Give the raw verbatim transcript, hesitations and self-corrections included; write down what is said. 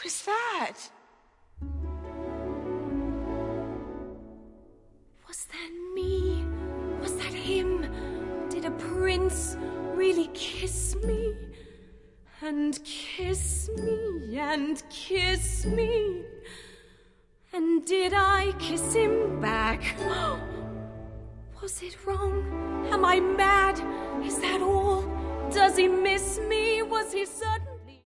was that? Was that me? Was that him? Did a prince really kiss me? And kiss me, and kiss me? And did I kiss him back? Was it wrong? Am I mad? Is that all? Does he miss me? Was he certain?